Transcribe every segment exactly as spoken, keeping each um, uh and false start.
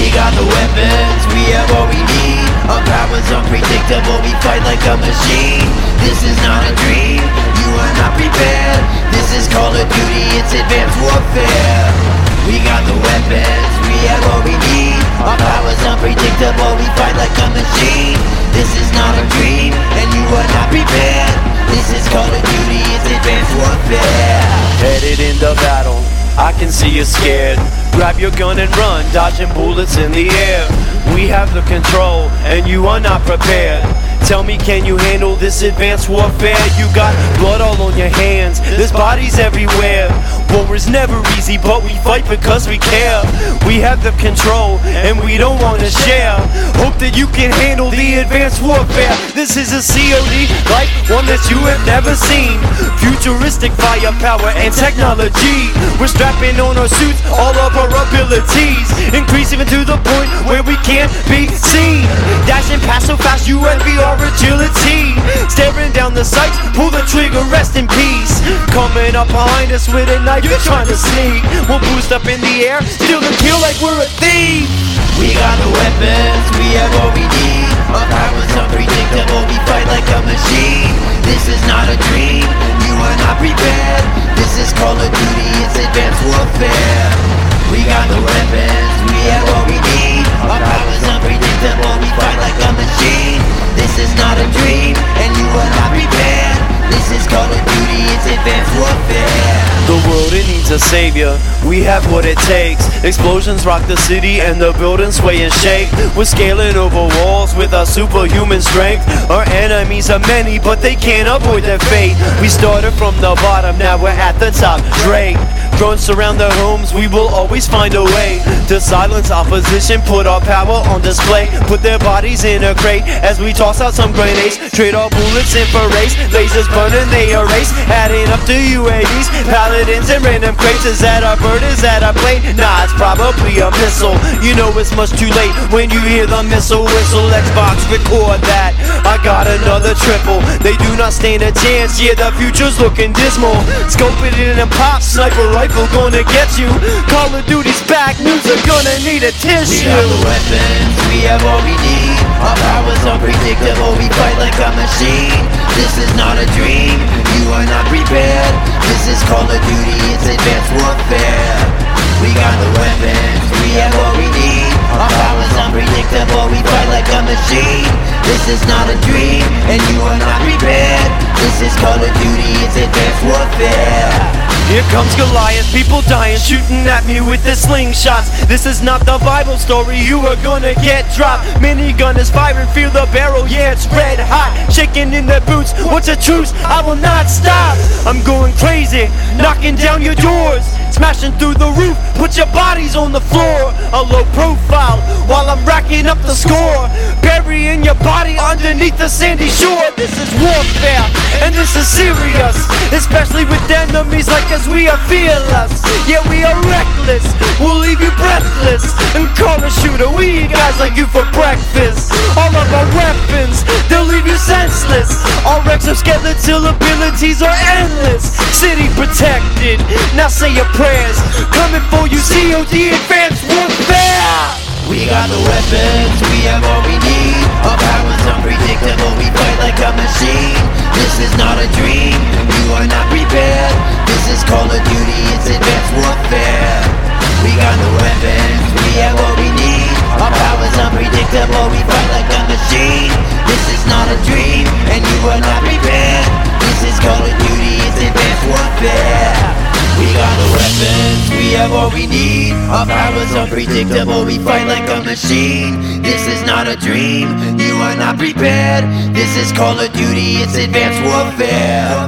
We got the weapons, we have what we need. Our power's unpredictable, we fight like a machine. This is not a dream, you are not prepared. This is Call of Duty, it's advanced warfare. We got the weapons, we have what we need. Our power's unpredictable, we fight like a machine. This is not a dream, and you are not prepared. This is Call of Duty, it's advanced warfare. Headed into battle, I can see you scared. Grab your gun and run, dodging bullets in the air. We have the control, and you are not prepared. Tell me, can you handle this advanced warfare? You got blood all on your hands, there's bodies everywhere. War is never easy, but we fight because we care. We have the control, and we don't want to share. Hope that you can handle the advanced warfare. This is a C O D, like one that you have never seen. Futuristic firepower and technology. We're strapping on our suits, all of our abilities. Increase even to the point where we can't be seen. Dashing past so fast, you envy our agility. Staring down the sights, pull the trigger, rest in peace. Coming up behind us with a knife, you're trying to sneak. We'll boost up in the air, steal and kill like we're a thief. We got the weapons, we have what we need. Our power's unpredictable, we fight like a machine. This is not a dream, you are not prepared. This is Call of Duty, it's advanced warfare. We got the weapons, we have what we need. Our power's unpredictable, we fight like a machine. This is not a dream, and you are not prepared. This is Call of Duty, it's advanced warfare. The world, it needs a savior, we have what it takes. Explosions rock the city and the buildings sway and shake. We're scaling over walls with our superhuman strength. Our enemies are many, but they can't avoid their fate. We started from the bottom, now we're at the top. Drake, drones surround their homes, we will always find a way to silence opposition, put our power on display. Put their bodies in a crate as we toss out some grenades. Trade our bullets in for race, lasers burning, they erase. Adding up to U A Vs, paladins and random crates. Is that a bird, is that a plane? Nah, it's probably a missile. You know it's much too late when you hear the missile whistle. Xbox, record that, I got another triple. They do not stand a chance, yeah, the future's looking dismal. Scope it in and pop, sniper rifle gonna get you. Call of Duty's back, news are gonna need a tissue. We got the weapons, we have what we need. Our power's unpredictable, we fight like a machine. This is not a dream, you are not prepared. This is Call of Duty, it's advanced warfare. We got the weapons, we have what we need. Our power's unpredictable, we fight like a machine. This is not a dream, and you are not prepared. This is Call of Duty, it's advanced warfare. Here comes Goliath, people dying, shooting at me with their slingshots. This is not the Bible story, you are gonna get dropped. Minigun is firing, feel the barrel, yeah, it's red hot. Shaking in their boots, what's a truce? I will not stop. I'm going crazy, knocking down your doors, smashing through the roof, put your bodies on the floor. A low profile, while I'm racking up the score. Burying your body underneath the sandy shore. This is warfare, and this is serious, especially with enemies like us, we are fearless. Yeah, we are reckless, we'll leave you breathless. And call a shooter, we eat guys like you for breakfast. All of our weapons, they'll leave you senseless. Our exoskeletal abilities are endless. City protected, now say your prayers. Coming for you, C O D advanced warfare. We got the weapons, we have what we need. Our power's unpredictable, we fight like a machine. This is not a dream, you are not prepared. This is Call of Duty, it's advanced warfare. We got the weapons, we have what we need. Our power's unpredictable, we fight like a machine. This is not a dream, and you are not prepared. This is Call of Duty, it's advanced warfare. We got the weapons, we have what we need. Our power's unpredictable, we fight like a machine. This is not a dream, you are not prepared. This is Call of Duty, it's advanced warfare.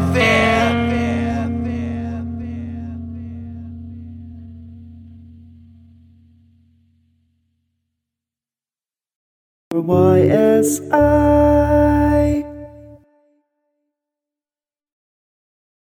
Y S I